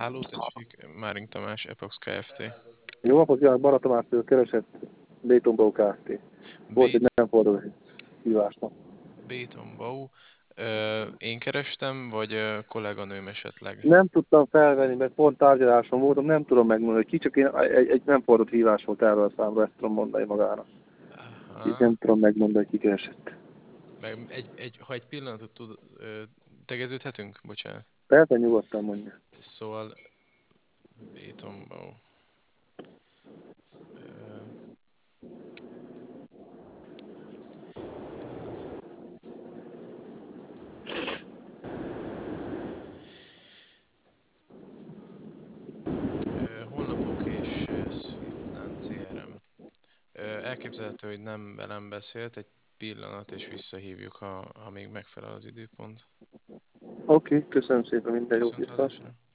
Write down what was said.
Háló, tessék, Máring Tamás, Epox Kft. Jó napot kívánok, Baratomától keresett Bétonbau Kft. Volt egy Bét, nem forduló hívásnak. Bétonbau. Én kerestem, vagy kolléganőm esetleg? Nem tudtam felvenni, mert pont tárgyaláson voltam, nem tudom megmondani, hogy ki, csak én egy nem fordult hívás volt erről a számra, ezt tudom mondani magának. Így Aha. nem tudom megmondani, hogy ki keresett. Meg ha egy pillanatot tegeződhetünk? Bocsánat. Persze nyugodtan mondja. Szóval Bétonbau. Ö, Pillanat. Honlapok és Swiftland CRM. Elképzelhető, hogy nem velem beszélt, egy pillanat, és visszahívjuk, ha még megfelel az időpont. Oké, köszönöm szépen, minden jót Viszont viszont. hallásra.